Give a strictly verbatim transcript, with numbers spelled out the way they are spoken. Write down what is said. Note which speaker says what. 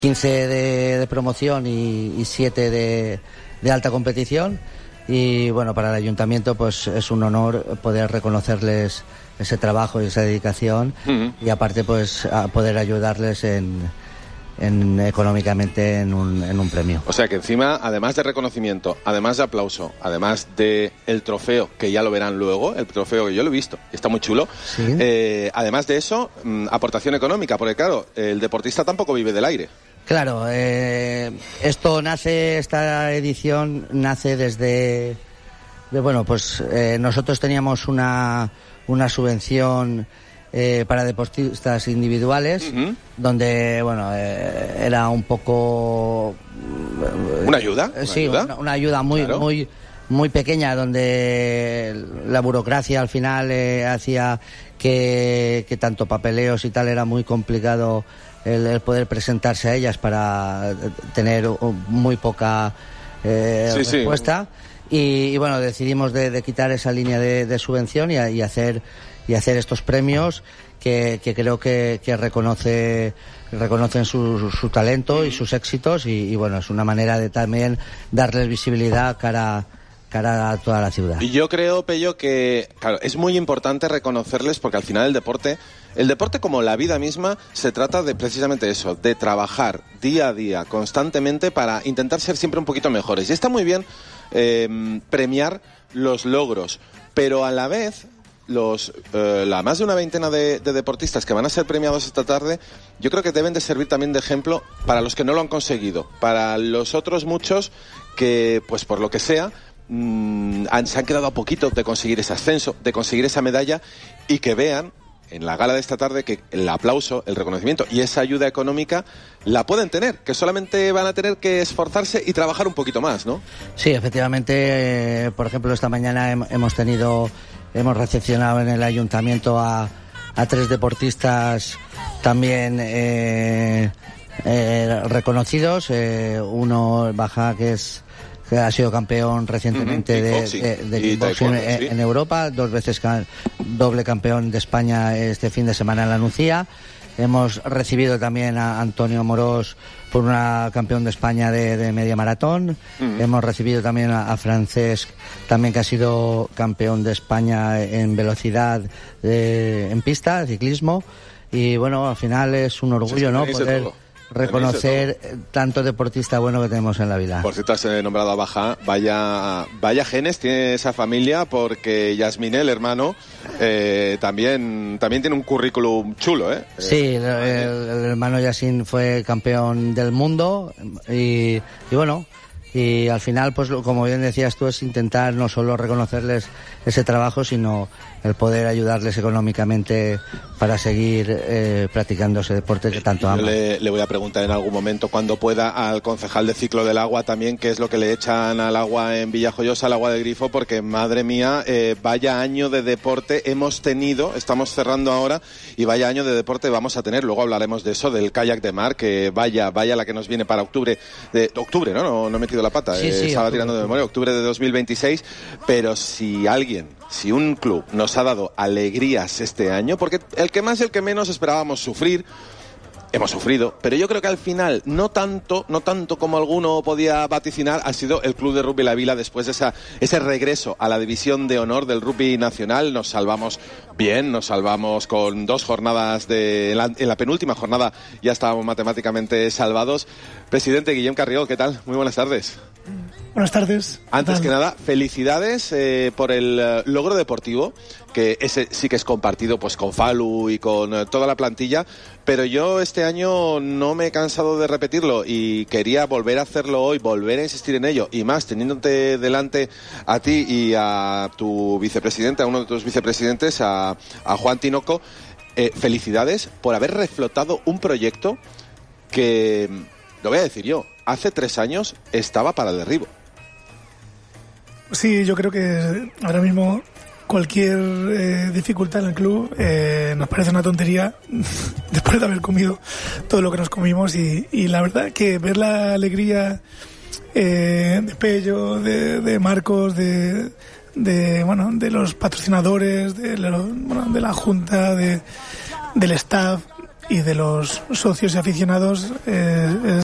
Speaker 1: quince de, de promoción y, y siete de, de alta competición. Y bueno, para el ayuntamiento pues es un honor poder reconocerles ese trabajo y esa dedicación, uh-huh. y aparte pues a poder ayudarles en, en económicamente en un, en un premio.
Speaker 2: O sea que encima, además de reconocimiento, además de aplauso, además de el trofeo, que ya lo verán luego, el trofeo que yo lo he visto, está muy chulo, ¿sí? eh, además de eso, mmm, aportación económica, porque claro, el deportista tampoco vive del aire.
Speaker 1: Claro, eh, esto nace, esta edición nace desde, de, bueno, pues eh, nosotros teníamos una, una subvención eh, para deportistas individuales, uh-huh. donde, bueno, eh, era un poco...
Speaker 2: Eh, ¿Una ayuda?
Speaker 1: ¿Una sí,
Speaker 2: ayuda?
Speaker 1: Una, una ayuda muy, claro. muy, muy pequeña, donde la burocracia al final eh, hacía que, que tanto papeleos y tal era muy complicado El, el poder presentarse a ellas para tener muy poca eh, sí, respuesta sí. Y, y bueno, decidimos de, de quitar esa línea de, de subvención y, y hacer y hacer estos premios que, que creo que, que reconoce reconocen su, su talento y sus éxitos y, y bueno, es una manera de también darles visibilidad cara cara a toda la ciudad.
Speaker 2: Y yo creo, Pello, que claro, es muy importante reconocerles porque al final el deporte, el deporte como la vida misma, se trata de precisamente eso, de trabajar día a día, constantemente, para intentar ser siempre un poquito mejores. Y está muy bien eh, premiar los logros, pero a la vez los eh, la más de una veintena de, de deportistas que van a ser premiados esta tarde, yo creo que deben de servir también de ejemplo para los que no lo han conseguido, para los otros muchos que, pues por lo que sea, Mm, han, se han quedado a poquito de conseguir ese ascenso, de conseguir esa medalla y que vean en la gala de esta tarde que el aplauso, el reconocimiento y esa ayuda económica la pueden tener, que solamente van a tener que esforzarse y trabajar un poquito más, ¿no?
Speaker 1: Sí, efectivamente, eh, por ejemplo, esta mañana hem, hemos tenido, hemos recepcionado en el ayuntamiento a, a tres deportistas también eh, eh, reconocidos, eh, uno Baja, que es que ha sido campeón recientemente uh-huh. de, de, de kickboxing en, sí. en Europa, dos veces ca- doble campeón de España este fin de semana en la Nucía. Hemos recibido también a Antonio Morós por una campeón de España de, de media maratón. Uh-huh. Hemos recibido también a, a Francesc, también que ha sido campeón de España en velocidad de, en pista, ciclismo. Y bueno, al final es un orgullo, sí, ¿no? Poder todo. reconocer tanto deportista bueno que tenemos en la vida.
Speaker 2: Por cierto, has nombrado a Baja, vaya vaya genes tiene esa familia, porque Yasmine, el hermano, eh, también también tiene un currículum chulo, ¿eh?
Speaker 1: Sí, el, el, el hermano Yassin fue campeón del mundo y, y bueno, y al final, pues como bien decías tú, es intentar no solo reconocerles ese trabajo, sino el poder ayudarles económicamente para seguir eh, practicando ese deporte que tanto aman.
Speaker 2: Le, le voy a preguntar en algún momento, cuando pueda, al concejal de Ciclo del Agua también, qué es lo que le echan al agua en Villajoyosa, al agua del grifo, porque madre mía, eh, vaya año de deporte hemos tenido, estamos cerrando ahora, y vaya año de deporte vamos a tener. Luego hablaremos de eso, del kayak de mar, que vaya, vaya la que nos viene para octubre, de octubre, ¿no? No, no he metido la pata,
Speaker 1: sí,
Speaker 2: eh,
Speaker 1: sí,
Speaker 2: estaba
Speaker 1: octubre,
Speaker 2: tirando de memoria, octubre de dos mil veintiséis, pero si alguien, si un club nos ha dado alegrías este año, porque el que más y el que menos esperábamos sufrir, hemos sufrido, pero yo creo que al final no tanto, no tanto como alguno podía vaticinar, ha sido el Club de Rugby La Vila después de esa, ese regreso a la división de honor del rugby nacional. Nos salvamos bien, nos salvamos con dos jornadas de, en la, en la penúltima jornada ya estábamos matemáticamente salvados. Presidente Guillem Carrió, ¿qué tal? Muy buenas tardes.
Speaker 3: Buenas tardes.
Speaker 2: Antes que nada, felicidades eh, por el uh, logro deportivo, que ese sí que es compartido pues con Falu y con uh, toda la plantilla, pero yo este año no me he cansado de repetirlo y quería volver a hacerlo hoy, volver a insistir en ello, y más teniéndote delante a ti y a tu vicepresidente, a uno de tus vicepresidentes, a, a Juan Tinoco. Eh, felicidades por haber reflotado un proyecto que, lo voy a decir yo, hace tres años estaba para el derribo.
Speaker 3: Sí, yo creo que ahora mismo cualquier eh, dificultad en el club eh, nos parece una tontería después de haber comido todo lo que nos comimos, y, y la verdad que ver la alegría eh, de Pello, de, de Marcos, de, de bueno, de los patrocinadores, de, lo, bueno, de la junta, de, del staff, y de los socios y aficionados eh, es